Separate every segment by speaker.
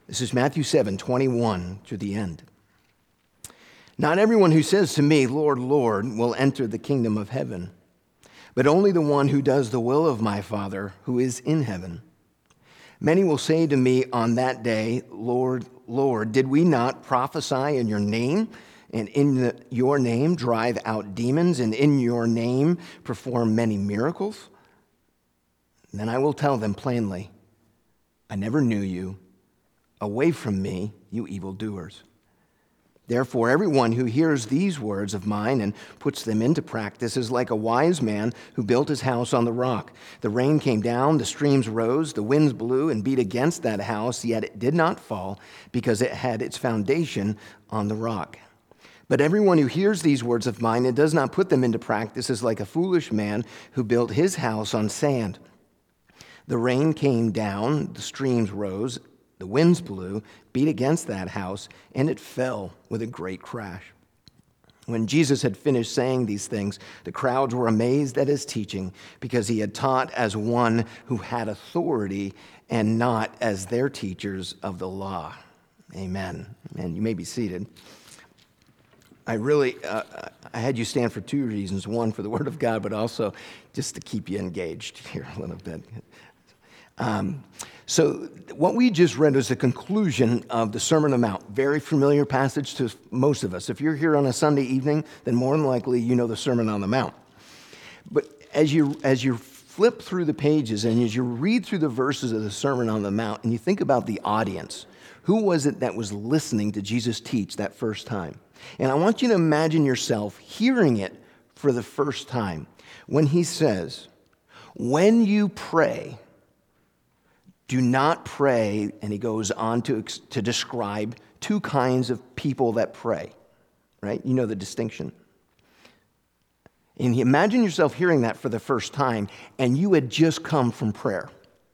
Speaker 1: This is Matthew 7:21 to the end. Not everyone who says to me, Lord, Lord, will enter the kingdom of heaven, but only the one who does the will of my Father who is in heaven. Many will say to me on that day, Lord, Lord, did we not prophesy in your name, and in your name drive out demons, and in your name perform many miracles? And then I will tell them plainly, I never knew you. Away from me, you evildoers. Therefore, everyone who hears these words of mine and puts them into practice is like a wise man who built his house on the rock. The rain came down, the streams rose, the winds blew and beat against that house, yet it did not fall because it had its foundation on the rock. But everyone who hears these words of mine and does not put them into practice is like a foolish man who built his house on sand. The rain came down, the streams rose, the winds blew, beat against that house, and it fell with a great crash. When Jesus had finished saying these things, the crowds were amazed at his teaching because he had taught as one who had authority and not as their teachers of the law. Amen. And you may be seated. I had you stand for two reasons. One, for the Word of God, but also just to keep you engaged here a little bit. So what we just read was the conclusion of the Sermon on the Mount. Very familiar passage to most of us. If you're here on a Sunday evening, then more than likely you know the Sermon on the Mount. But as you flip through the pages and as you read through the verses of the Sermon on the Mount and you think about the audience, who was it that was listening to Jesus teach that first time? And I want you to imagine yourself hearing it for the first time when he says, when you pray, do not pray, and he goes on to describe two kinds of people that pray, right? You know the distinction. And imagine yourself hearing that for the first time, and you had just come from prayer.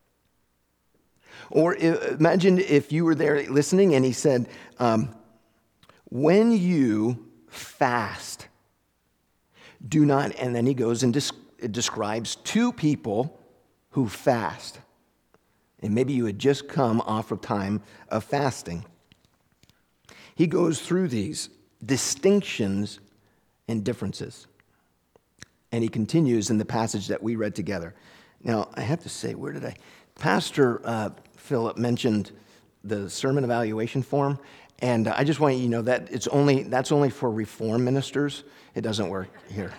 Speaker 1: Or imagine if you were there listening, and he said, when you fast, do not, and then he goes and describes two people who fast. And maybe you had just come off of time of fasting. He goes through these distinctions and differences. And he continues in the passage that we read together. Now, I have to say, Pastor Philip mentioned the sermon evaluation form. And I just want you to know that that's only for Reformed ministers. It doesn't work here.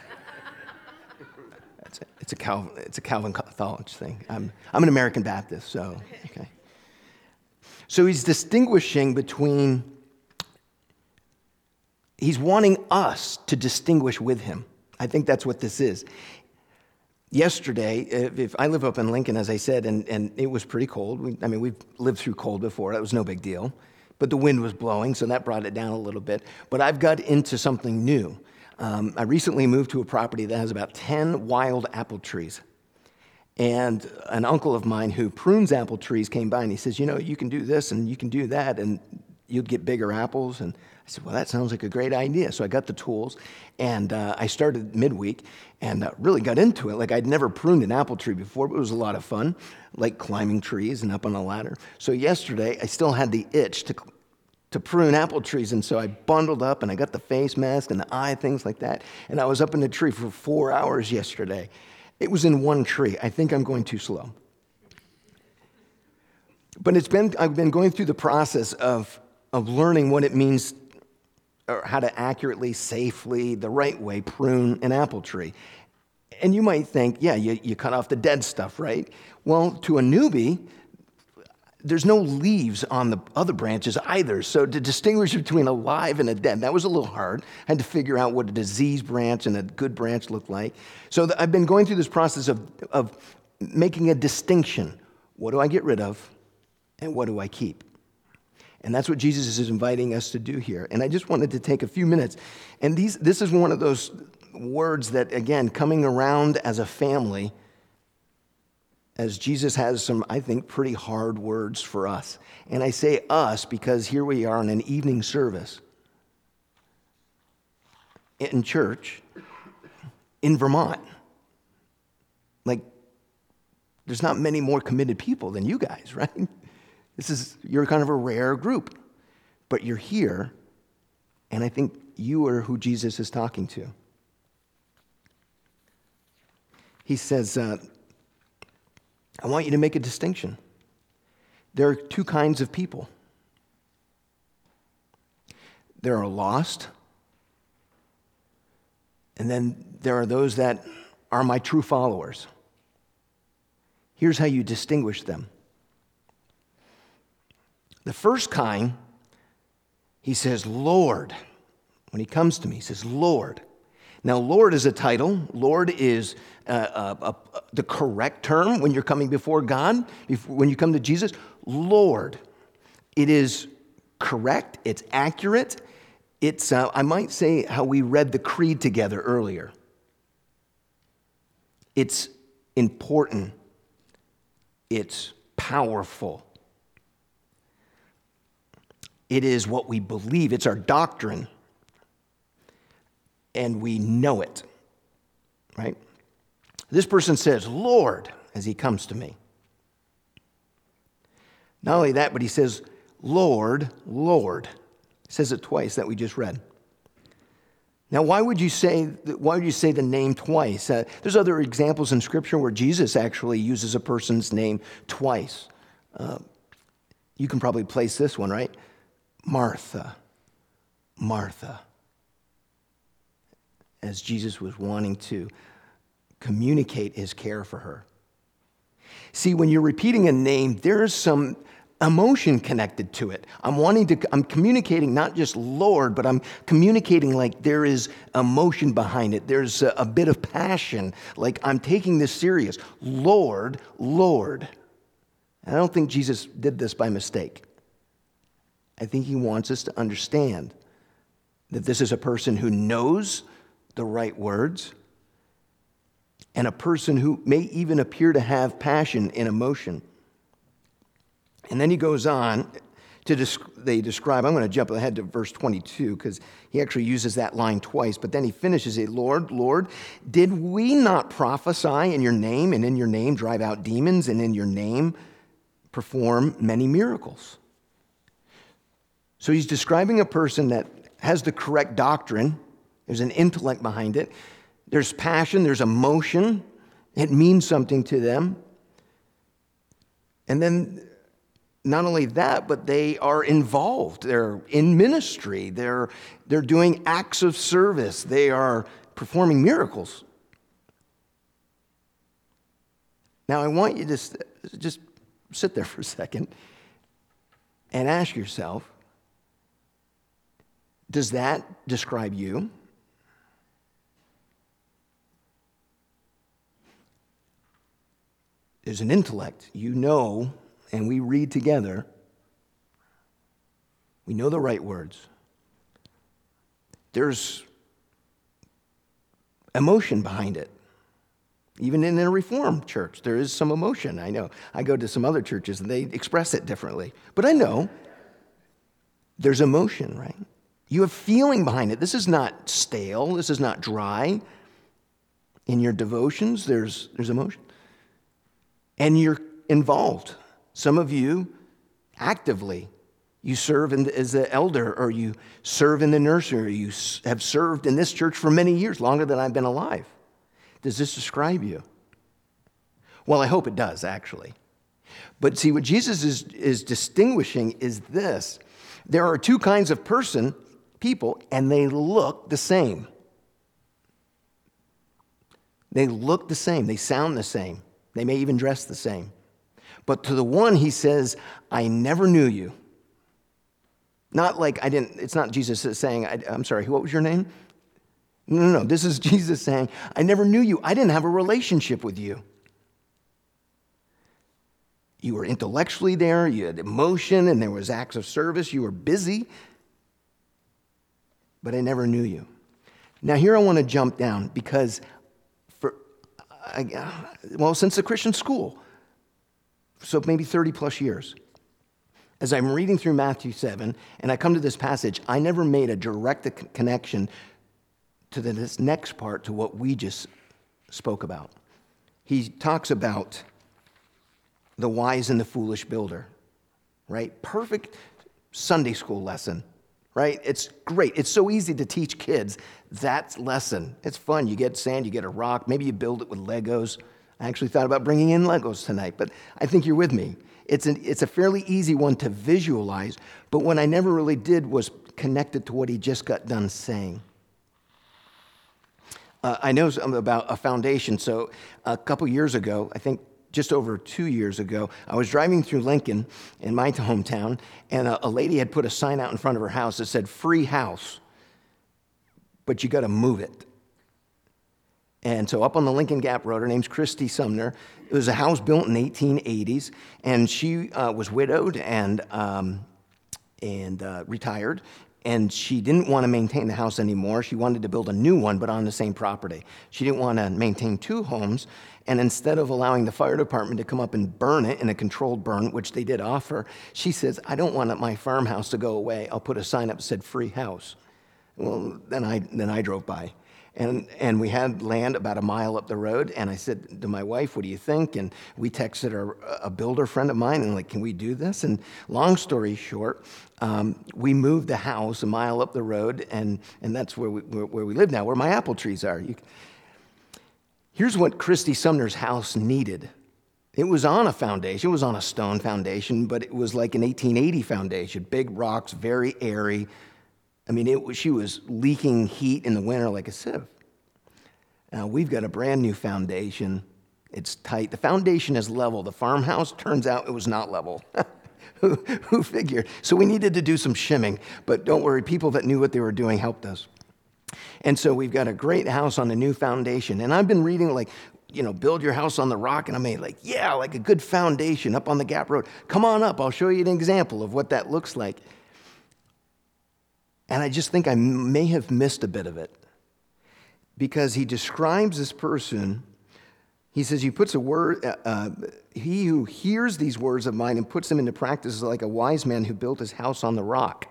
Speaker 1: It's a Calvin College thing. I'm an American Baptist, so okay. So he's distinguishing between. He's wanting us to distinguish with him. I think that's what this is. Yesterday, if I live up in Lincoln, as I said, and it was pretty cold. We've lived through cold before. That was no big deal. But the wind was blowing, so that brought it down a little bit. But I've got into something new. I recently moved to a property that has about 10 wild apple trees. And an uncle of mine who prunes apple trees came by and he says, you can do this and you can do that and you'll get bigger apples. And I said, well, that sounds like a great idea. So I got the tools and I started midweek and really got into it. Like I'd never pruned an apple tree before, but it was a lot of fun, like climbing trees and up on a ladder. So yesterday I still had the itch to prune apple trees. And so I bundled up and I got the face mask and the eye, things like that. And I was up in the tree for 4 hours yesterday. It was in one tree. I think I'm going too slow. But I've been going through the process of learning what it means or how to accurately, safely, the right way prune an apple tree. And you might think, yeah, you cut off the dead stuff, right? Well, to a newbie, there's no leaves on the other branches either. So to distinguish between a live and a dead, that was a little hard. I had to figure out what a diseased branch and a good branch looked like. So I've been going through this process of making a distinction. What do I get rid of and what do I keep? And that's what Jesus is inviting us to do here. And I just wanted to take a few minutes. And this is one of those words that, again, coming around as a family, as Jesus has some, I think, pretty hard words for us. And I say us because here we are in an evening service in church in Vermont. Like, there's not many more committed people than you guys, right? You're kind of a rare group, but you're here, and I think you are who Jesus is talking to. He says, I want you to make a distinction. There are two kinds of people. There are lost, and then there are those that are my true followers. Here's how you distinguish them. The first kind, he says, Lord. When he comes to me, he says, Lord. Now, Lord is a title. Lord is the correct term when you're coming before God. When you come to Jesus, Lord. It is correct. It's accurate. It's, I might say, how we read the creed together earlier. It's important. It's powerful. It is what we believe. It's our doctrine. And we know it, right? This person says, Lord, as he comes to me. Not only that, but he says, Lord, Lord. He says it twice that we just read. Now, why would you say the name twice? There's other examples in Scripture where Jesus actually uses a person's name twice. You can probably place this one, right? Martha, Martha. As Jesus was wanting to communicate his care for her. See, when you're repeating a name, there's some emotion connected to it. I'm communicating not just Lord, but I'm communicating like there is emotion behind it. There's a bit of passion, like I'm taking this serious. Lord, Lord. And I don't think Jesus did this by mistake. I think he wants us to understand that this is a person who knows the right words, and a person who may even appear to have passion and emotion. And then he goes on to describe, I'm going to jump ahead to verse 22 because he actually uses that line twice, but then he finishes it, Lord, Lord, did we not prophesy in your name, and in your name drive out demons, and in your name perform many miracles? So he's describing a person that has the correct doctrine. There's an intellect behind it. There's passion. There's emotion. It means something to them. And then not only that, but they are involved. They're in ministry. They're doing acts of service. They are performing miracles. Now, I want you to just sit there for a second and ask yourself, does that describe you? There's an intellect. You know, and we read together. We know the right words. There's emotion behind it. Even in a Reformed church, there is some emotion. I know. I go to some other churches, and they express it differently. But I know there's emotion, right? You have feeling behind it. This is not stale. This is not dry. In your devotions, there's emotion. And you're involved. Some of you actively, you serve as an elder, or you serve in the nursery, or you have served in this church for many years, longer than I've been alive. Does this describe you? Well, I hope it does, actually. But see, what Jesus is distinguishing is this. There are two kinds of people, and they look the same. They look the same. They sound the same. They may even dress the same. But to the one, he says, I never knew you. Not like it's not Jesus saying, I'm sorry, what was your name? No. This is Jesus saying, I never knew you. I didn't have a relationship with you. You were intellectually there. You had emotion, and there was acts of service. You were busy. But I never knew you. Now, here I want to jump down because since the Christian school, so maybe 30 plus years, as I'm reading through Matthew 7 and I come to this passage, I never made a direct connection to this next part to what we just spoke about. He talks about the wise and the foolish builder. right? Perfect Sunday school lesson, right? It's great. It's so easy to teach kids that lesson. It's fun. You get sand, you get a rock. Maybe you build it with Legos. I actually thought about bringing in Legos tonight, but I think you're with me. It's a fairly easy one to visualize, but what I never really did was connect it to what he just got done saying. I know something about a foundation. So a couple years ago, I think just over 2 years ago, I was driving through Lincoln in my hometown, and a lady had put a sign out in front of her house that said, "Free house, but you got to move it." And so up on the Lincoln Gap Road, her name's Christy Sumner. It was a house built in the 1880s, and she was widowed and retired, and she didn't want to maintain the house anymore. She wanted to build a new one, but on the same property. She didn't want to maintain two homes, and instead of allowing the fire department to come up and burn it in a controlled burn, which they did offer, she says, "I don't want my farmhouse to go away. I'll put a sign up that said free house." Well, then I drove by. And we had land about a mile up the road, and I said to my wife, "What do you think?" And we texted a builder friend of mine, and like, "Can we do this?" And long story short, we moved the house a mile up the road, and that's where we live now, where my apple trees are. Here's what Christy Sumner's house needed. It was on a foundation. It was on a stone foundation, but it was like an 1880 foundation. Big rocks, very airy. I mean, she was leaking heat in the winter like a sieve. Now, we've got a brand new foundation. It's tight. The foundation is level. The farmhouse, turns out it was not level. Who figured? So we needed to do some shimming, but don't worry, people that knew what they were doing helped us. And so we've got a great house on a new foundation. And I've been reading, build your house on the rock. And I'm like, yeah, like a good foundation up on the Gap Road. Come on up. I'll show you an example of what that looks like. And I just think I may have missed a bit of it, because he describes this person. He says, he who hears these words of mine and puts them into practice is like a wise man who built his house on the rock.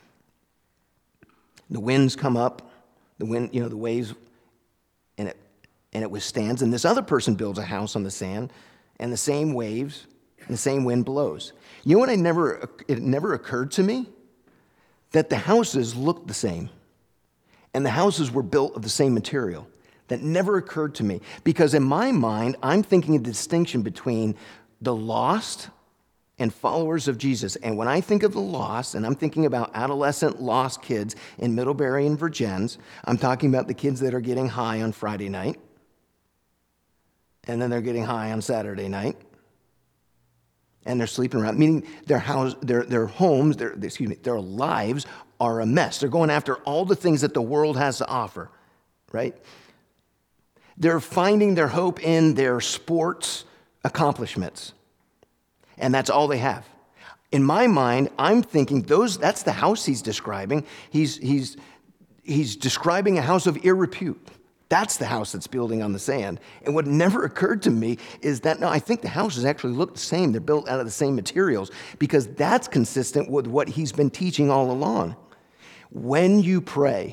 Speaker 1: The winds come up, the waves, and it withstands. And this other person builds a house on the sand, and the same waves and the same wind blows. You know what? It never occurred to me that the houses looked the same, and the houses were built of the same material. That never occurred to me, because in my mind, I'm thinking of the distinction between the lost and followers of Jesus. And when I think of the lost, and I'm thinking about adolescent lost kids in Middlebury and Virgins, I'm talking about the kids that are getting high on Friday night, and then they're getting high on Saturday night, and they're sleeping around, meaning their homes, their lives are a mess. They're going after all the things that the world has to offer, right? They're finding their hope in their sports accomplishments, and that's all they have. In my mind, I'm thinking that's the house he's describing. He's describing a house of ill repute. That's the house that's building on the sand. And what never occurred to me is that, no, I think the houses actually look the same. They're built out of the same materials, because that's consistent with what he's been teaching all along. When you pray,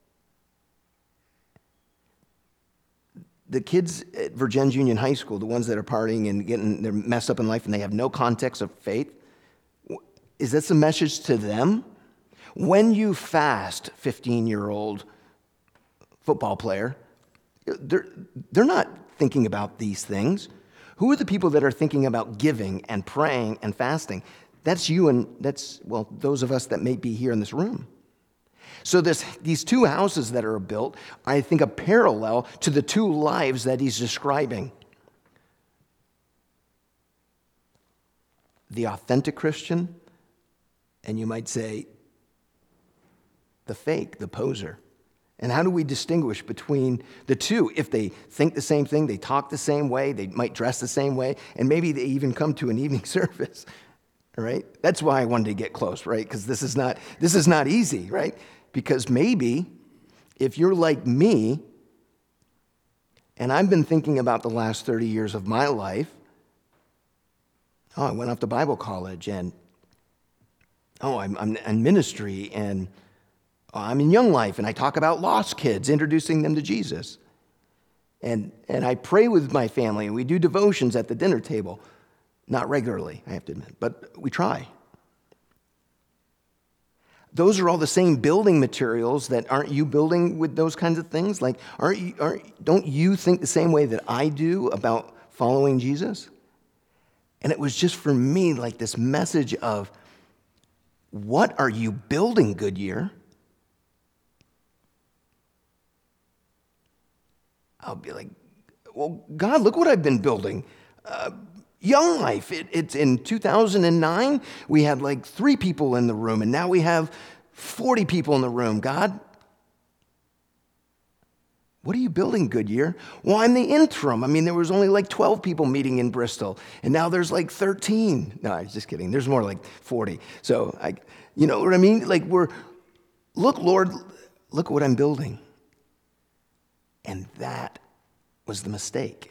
Speaker 1: the kids at Virgins Union High School, the ones that are partying and they're messed up in life and they have no context of faith, is this a message to them? When you fast, 15-year-old football player, they're not thinking about these these. Who are the people that are thinking about giving and praying and fasting? That's you, and that's, those of us that may be here in this room. So these two houses that are built, I think, a parallel to the two lives that he's describing. The authentic Christian, and you might say the fake, the poser. And how do we distinguish between the two? If they think the same thing, they talk the same way, they might dress the same way, and maybe they even come to an evening service, right? That's why I wanted to get close, right? Because this is not easy, right? Because maybe if you're like me, and I've been thinking about the last 30 years of my life, I went off to Bible college, and I'm in ministry, and I'm in Young Life, and I talk about lost kids, introducing them to Jesus. And I pray with my family, and we do devotions at the dinner table. Not regularly, I have to admit, but we try. those are all the same building materials that aren't you building with those kinds of things? Like, don't you think the same way that I do about following Jesus? And it was just for me like this message of, what are you building, Goodyear? I'll be like, well, God, look what I've been building. Young Life, it's in 2009, we had like 3 people in the room, and now we have 40 people in the room. God, what are you building, Goodyear? Well, I'm the interim. I mean, there was only like 12 people meeting in Bristol, and now there's like 13. No, I was just kidding. There's more like 40. So, you know what I mean? Like look, Lord, look what I'm building. And that was the mistake.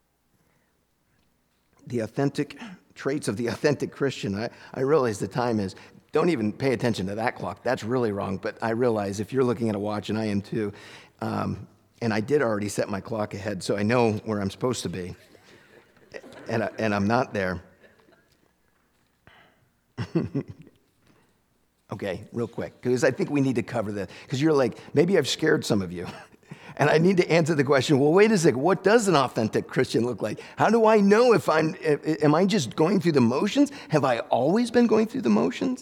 Speaker 1: The authentic traits of the authentic Christian. I realize the time is, don't even pay attention to that clock. That's really wrong. But I realize if you're looking at a watch, and I am too, and I did already set my clock ahead, so I know where I'm supposed to be, and I'm not there. Okay, real quick, because I think we need to cover this, because you're like, maybe I've scared some of you. And I need to answer the question, well, wait a second, what does an authentic Christian look like? How do I know if am I just going through the motions? Have I always been going through the motions?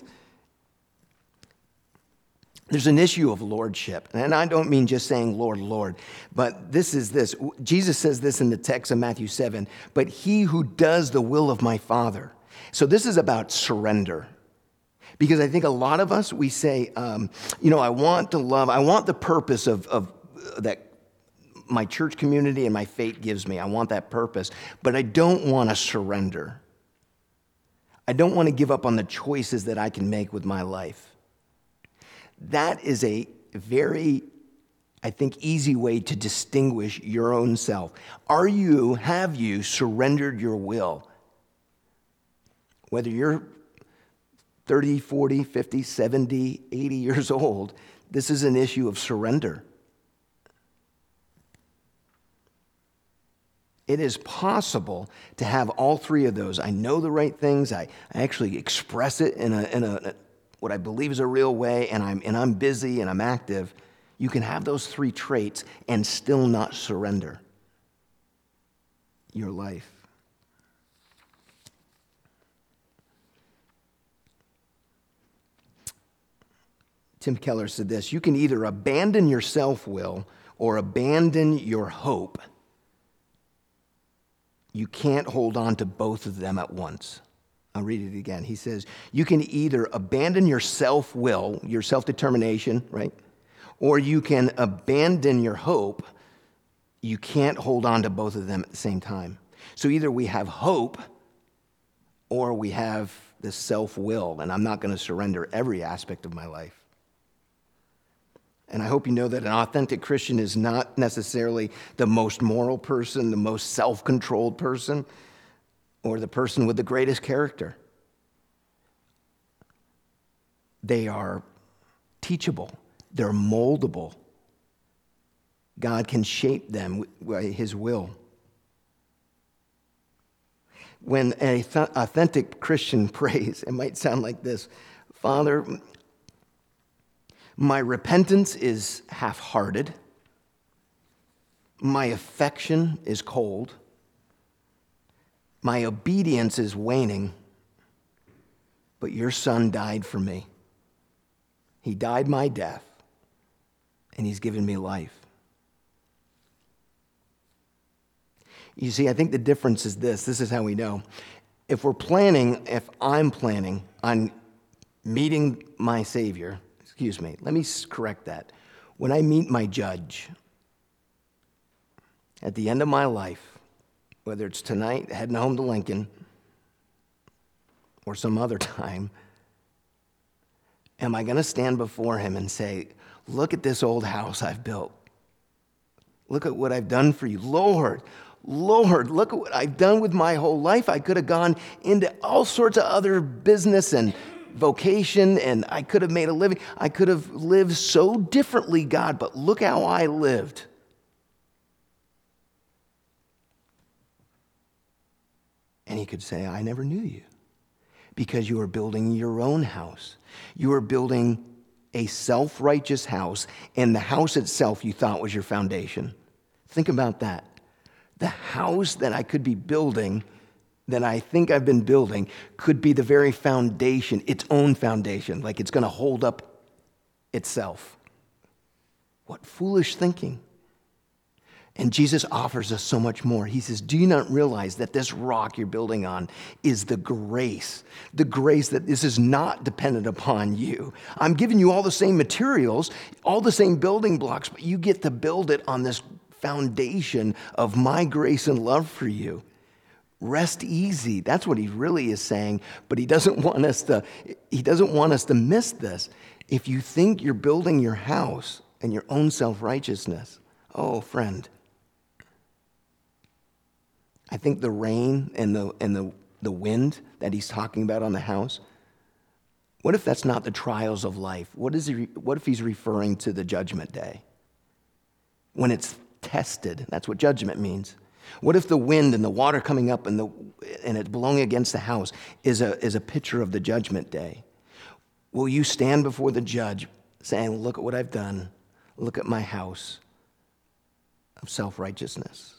Speaker 1: There's an issue of lordship. And I don't mean just saying, Lord, Lord. But this is this. Jesus says this in the text of Matthew 7. But he who does the will of my Father. So this is about surrender. Because I think a lot of us, we say, I want to love. I want the purpose of that my church community and my faith gives me. I want that purpose. But I don't want to surrender. I don't want to give up on the choices that I can make with my life. That is a very, I think, easy way to distinguish your own self. Have you surrendered your will? Whether you're 30, 40, 50, 70, 80 years old, this is an issue of surrender. It is possible to have all 3 of those. I know the right things. I actually express it in a what I believe is a real way, and I'm busy and I'm active. You can have those 3 traits and still not surrender your life. Tim Keller said this: you can either abandon your self-will or abandon your hope. You can't hold on to both of them at once. I'll read it again. He says, you can either abandon your self-will, your self-determination, right? Or you can abandon your hope. You can't hold on to both of them at the same time. So either we have hope or we have this self-will, and I'm not going to surrender every aspect of my life. And I hope you know that an authentic Christian is not necessarily the most moral person, the most self-controlled person, or the person with the greatest character. They are teachable. They're moldable. God can shape them by his will. When an authentic Christian prays, it might sound like this: Father, my repentance is half-hearted. My affection is cold. My obedience is waning. But your Son died for me. He died my death, and he's given me life. You see, I think the difference is this. This is how we know. If I'm planning on meeting my Savior, let me correct that. When I meet my judge at the end of my life, whether it's tonight, heading home to Lincoln, or some other time, am I going to stand before him and say, look at this old house I've built. Look at what I've done for you. Lord, look at what I've done with my whole life. I could have gone into all sorts of other business and vocation, and I could have made a living. I could have lived so differently, God, but look how I lived. And he could say, I never knew you, because you were building your own house. You were building a self-righteous house, and the house itself you thought was your foundation. Think about that. The house that I could be building, that I think I've been building, could be the very foundation, its own foundation, like it's going to hold up itself. What foolish thinking. And Jesus offers us so much more. He says, do you not realize that this rock you're building on is the grace that this is not dependent upon you. I'm giving you all the same materials, all the same building blocks, but you get to build it on this foundation of my grace and love for you. Rest easy. That's what he really is saying, but he doesn't want us to miss this. If you think you're building your house and your own self-righteousness, oh, friend, I think the rain and the wind that he's talking about on the house, what if that's not the trials of life? What if he's referring to the judgment day? When it's tested, that's what judgment means. What if the wind and the water coming up and it blowing against the house is a picture of the judgment day? Will you stand before the judge saying, look at what I've done, look at my house of self-righteousness?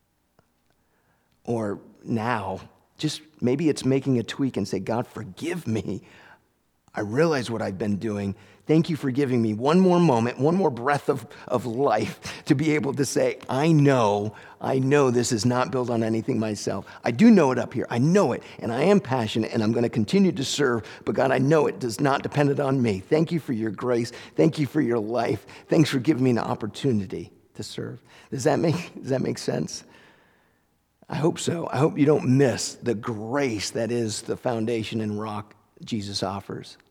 Speaker 1: Or now, just maybe it's making a tweak and say, God, forgive me. I realize what I've been doing. Thank you for giving me one more moment, one more breath of life to be able to say, I know this is not built on anything myself. I do know it up here. I know it, and I am passionate, and I'm going to continue to serve. But God, I know it does not depend on me. Thank you for your grace. Thank you for your life. Thanks for giving me an opportunity to serve. Does that make sense? I hope so. I hope you don't miss the grace that is the foundation and rock Jesus offers.